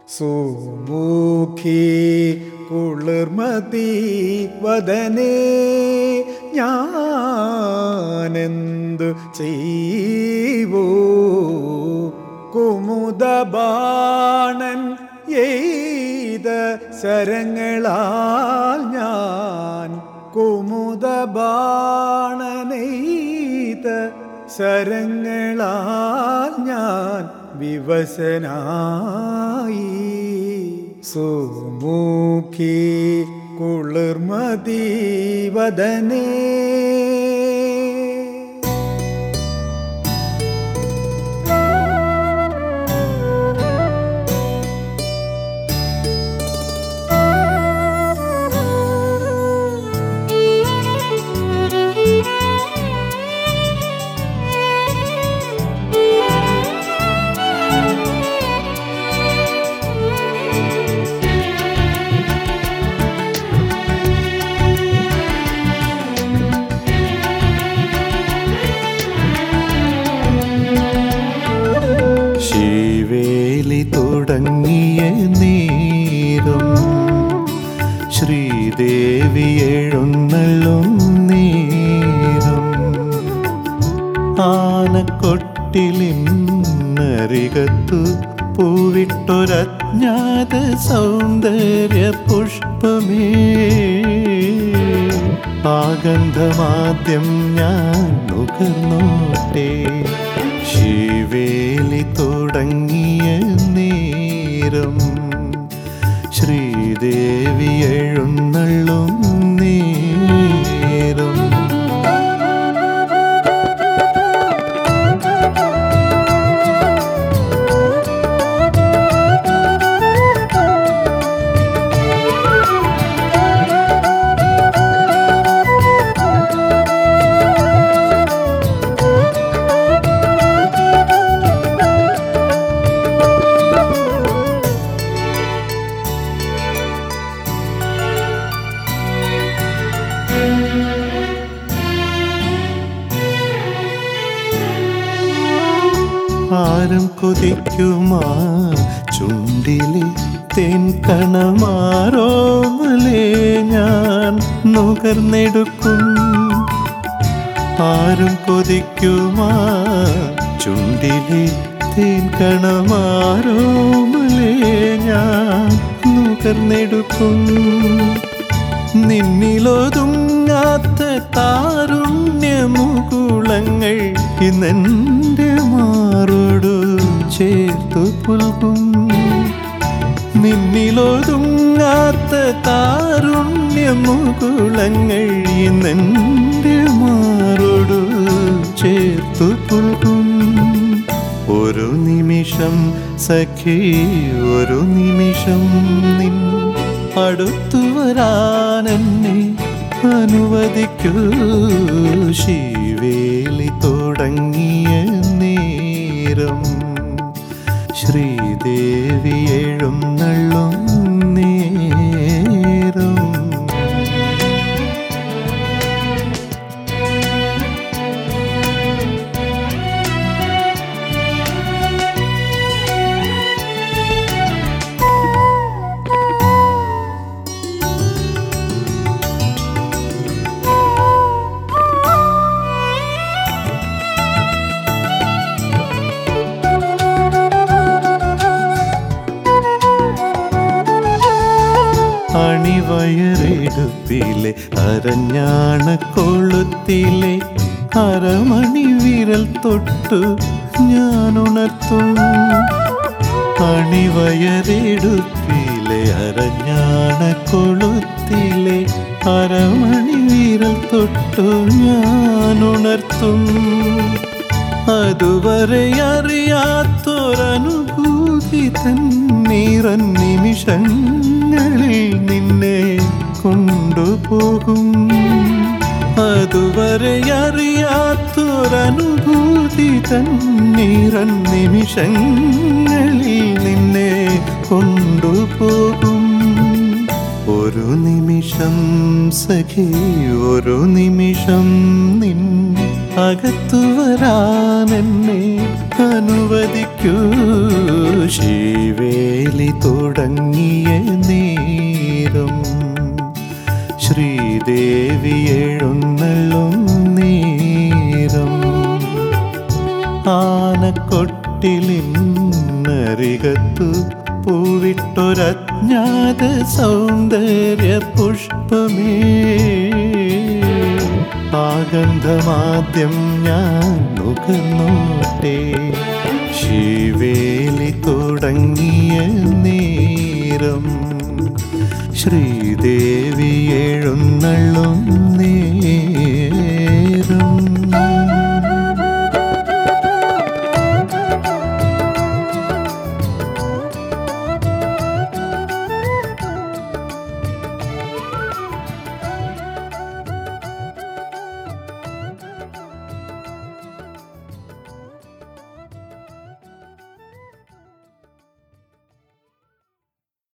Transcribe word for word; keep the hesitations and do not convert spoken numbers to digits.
സുമുഖി കുളിർമതി വദനേ ഞാനെന്തു ചെയ്വൂ കുമുദബാണൻ എയ്ത ശരങ്ങളാൽ ഞാൻ കുമുദബാണനെയ്ത ശരങ്ങളാൽ ഞാൻ വിവശനായി. സുമുഖി കുളിർമതി വദനേ തുടങ്ങിയ നേരം ശ്രീദേവി എഴുന്നള്ളും നേരം ആനക്കൊട്ടിലിന്നരികത്തു പൂവിട്ടൊരജ്ഞാത സൗന്ദര്യ പുഷ്പമേ ആഗന്ധമാദ്യം ഞാൻ നുകർന്നോട്ടെ. ശിവേലി തുടങ്ങിയ നേരം ശ്രീദേവി എഴുന്നള്ളും നേരം ആരും കൊതിക്കുമാ ചുണ്ടിലെ തേൻ കണമാരോമലേ ഞാൻ നുകർന്നെടുക്കും. ആരും കൊതിക്കുമാ ചുണ്ടിലെ തേൻ കണമാരോമലേ ഞാൻ നുകർന്നെടുക്കും. നിന്നിലൊതുങ്ങാത്ത താരുണ്യമുകുളങ്ങൾ ഇന്നെൻ്റെ മാറോടു ചേർത്തു പുൽകും. നിന്നിലൊതുങ്ങാത്ത താരുണ്യമുകുളങ്ങൾ ഇന്നെൻ്റെ മാറോടു ചേർത്തു പുൽകും. ഒരു നിമിഷം സഖി ഒരു നിമിഷം നിൻ അടുത്തു വരാനെന്നെ അനുവദിക്കൂ. ശിവേലി തുടങ്ങിയ നേരം ശ്രീദേവി എഴുന്നള്ളും നേരം അണിവയറെടുപ്പിലെ അരഞ്ഞാണ കൊളുത്തിലെ അരമണി വിരൽ തൊട്ടു ഞാനുണർത്തും. അണിവയറെടുപ്പിലെ അരഞ്ഞാണ കൊളുത്തിലെ അരമണി വിരൽ തൊട്ടു ഞാനുണർത്തും. അതുവരെ അറിയാത്തൊരനുഭൂതി തന്നീറൻ നിമിഷങ്ങളിൽ നിന്നെ കൊണ്ടുപോകും. അതുവരെ അറിയാത്തൊരനുഭൂതി തന്നീറൻ നിമിഷങ്ങളിൽ നിന്നെ കൊണ്ടുപോകും. ഒരു നിമിഷം സഖി ഒരു നിമിഷം നിൻ അകത്തു വരാനെന്നെ അനുവദിക്കൂ. ശിവേലി ശ്രീദേവി എഴുന്നള്ളും നേരം ആനക്കൊട്ടിലിന്നരികത്തു പൂവിട്ടൊരജ്ഞാത സൗന്ദര്യ പുഷ്പമേ ആഗന്ധമാദ്യം ഞാൻ നുകർന്നോട്ടെ ശിവേലി തുടങ്ങിയ നേരം ശ്രീദേവി എഴുന്നള്ളും നേരം